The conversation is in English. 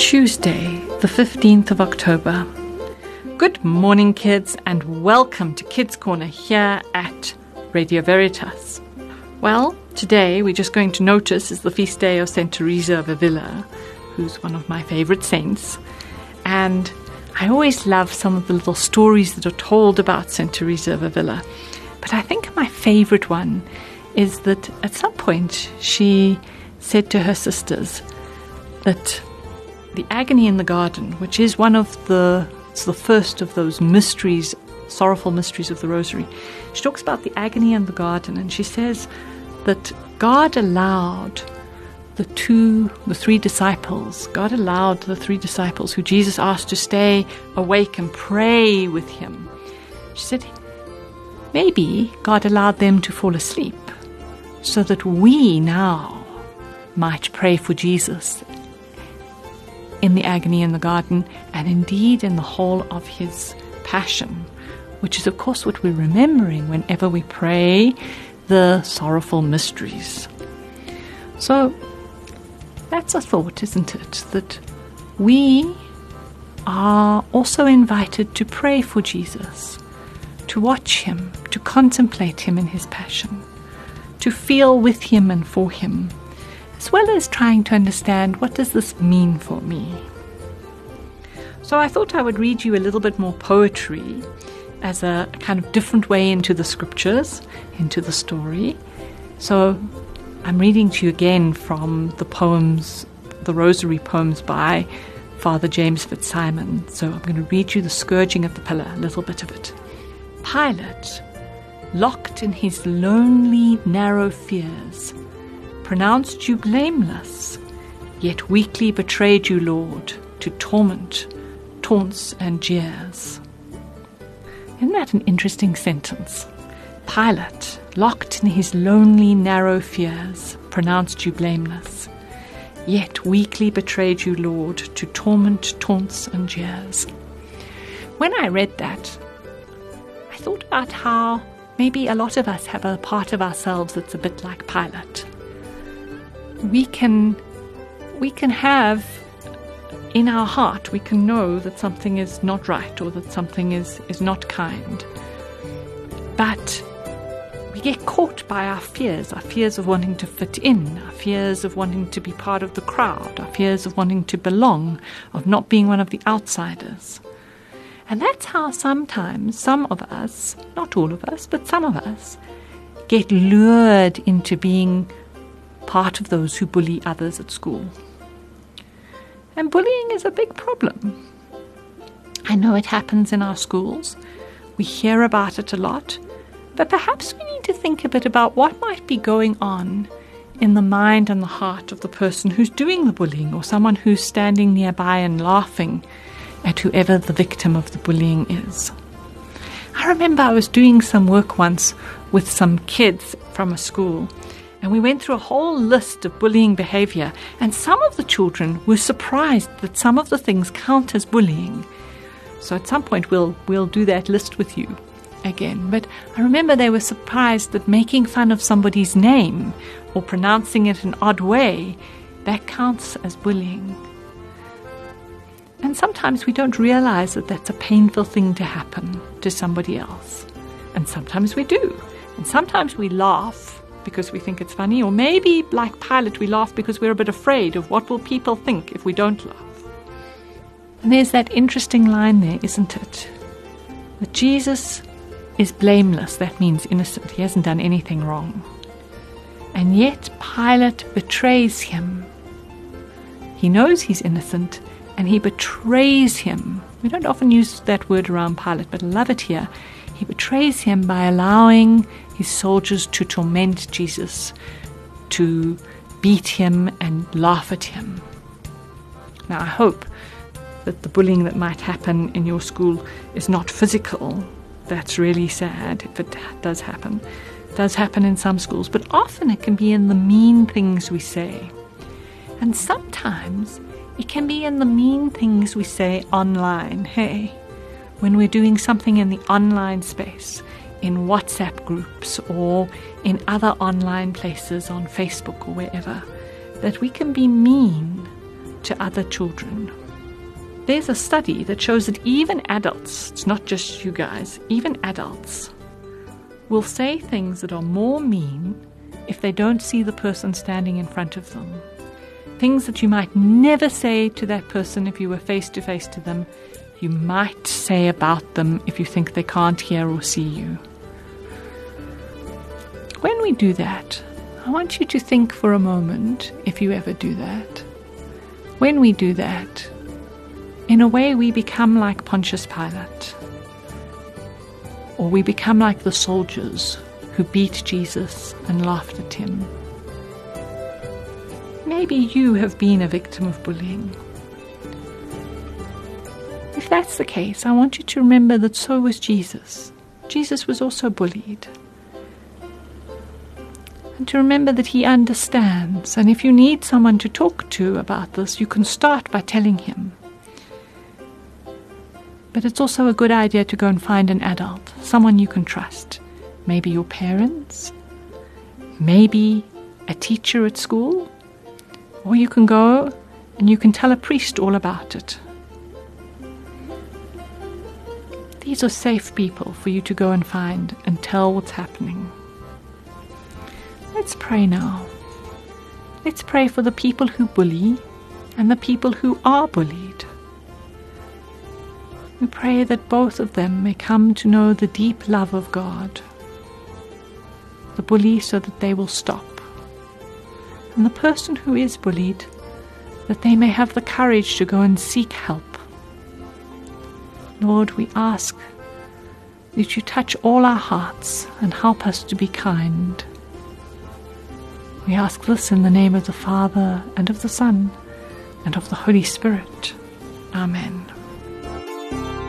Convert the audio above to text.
Tuesday, the 15th of October. Good morning, kids, and welcome to Kids Corner here at Radio Veritas. Well, today we're just going to notice is the feast day of St. Teresa of Avila, who's one of my favorite saints. And I always love some of the little stories that are told about St. Teresa of Avila. But I think my favorite one is that at some point she said to her sisters that the agony in the garden, which is it's the first of those mysteries, sorrowful mysteries of the Rosary. She talks about the agony in the garden, and she says that God allowed the three disciples who Jesus asked to stay awake and pray with him. She said, maybe God allowed them to fall asleep so that we now might pray for Jesus in the agony in the garden, and indeed in the whole of his passion, which is of course what we're remembering whenever we pray the sorrowful mysteries. So that's a thought, isn't it? That we are also invited to pray for Jesus, to watch him, to contemplate him in his passion, to feel with him and for him, as well as trying to understand, what does this mean for me? So I thought I would read you a little bit more poetry as a kind of different way into the scriptures, into the story. So I'm reading to you again from the poems, the Rosary poems by Father James Fitzsimon. So I'm going to read you the Scourging at the Pillar, a little bit of it. Pilate, locked in his lonely, narrow fears, pronounced you blameless, yet weakly betrayed you, Lord, to torment, taunts, and jeers. Isn't that an interesting sentence? Pilate, locked in his lonely, narrow fears, pronounced you blameless, yet weakly betrayed you, Lord, to torment, taunts, and jeers. When I read that, I thought about how maybe a lot of us have a part of ourselves that's a bit like Pilate. We can have in our heart, we can know that something is not right or that something is not kind. But we get caught by our fears of wanting to fit in, our fears of wanting to be part of the crowd, our fears of wanting to belong, of not being one of the outsiders. And that's how sometimes some of us, not all of us, but some of us, get lured into being part of those who bully others at school. And bullying is a big problem. I know it happens in our schools. We hear about it a lot. But perhaps we need to think a bit about what might be going on in the mind and the heart of the person who's doing the bullying, or someone who's standing nearby and laughing at whoever the victim of the bullying is. I remember I was doing some work once with some kids from a school, and we went through a whole list of bullying behavior, and some of the children were surprised that some of the things count as bullying. So at some point we'll do that list with you again. But I remember they were surprised that making fun of somebody's name or pronouncing it an odd way, that counts as bullying. And sometimes we don't realize that that's a painful thing to happen to somebody else. And sometimes we do. And sometimes we laugh because we think it's funny, or maybe, like Pilate, we laugh because we're a bit afraid of what will people think if we don't laugh. And there's that interesting line there, isn't it? That Jesus is blameless, that means innocent. He hasn't done anything wrong. And yet Pilate betrays him. He knows he's innocent, and he betrays him. We don't often use that word around Pilate, but I love it here. He betrays him by allowing his soldiers to torment Jesus, to beat him and laugh at him. Now, I hope that the bullying that might happen in your school is not physical. That's really sad if it does happen. It does happen in some schools, but often it can be in the mean things we say. And sometimes it can be in the mean things we say online. Hey, when we're doing something in the online space, in WhatsApp groups or in other online places on Facebook or wherever, that we can be mean to other children. There's a study that shows that even adults, it's not just you guys, even adults will say things that are more mean if they don't see the person standing in front of them. Things that you might never say to that person if you were face to face to them, you might say about them if you think they can't hear or see you. When we do that, I want you to think for a moment, if you ever do that. When we do that, in a way we become like Pontius Pilate, or we become like the soldiers who beat Jesus and laughed at him. Maybe you have been a victim of bullying. If that's the case, I want you to remember that so was Jesus. Jesus was also bullied. And to remember that he understands, and if you need someone to talk to about this, you can start by telling him. But it's also a good idea to go and find an adult, someone you can trust. Maybe your parents, maybe a teacher at school, or you can go and you can tell a priest all about it. These are safe people for you to go and find and tell what's happening. Let's pray now. Let's pray for the people who bully and the people who are bullied. We pray that both of them may come to know the deep love of God. The bully so that they will stop. And the person who is bullied, that they may have the courage to go and seek help. Lord, we ask that you touch all our hearts and help us to be kind. We ask this in the name of the Father, and of the Son, and of the Holy Spirit. Amen.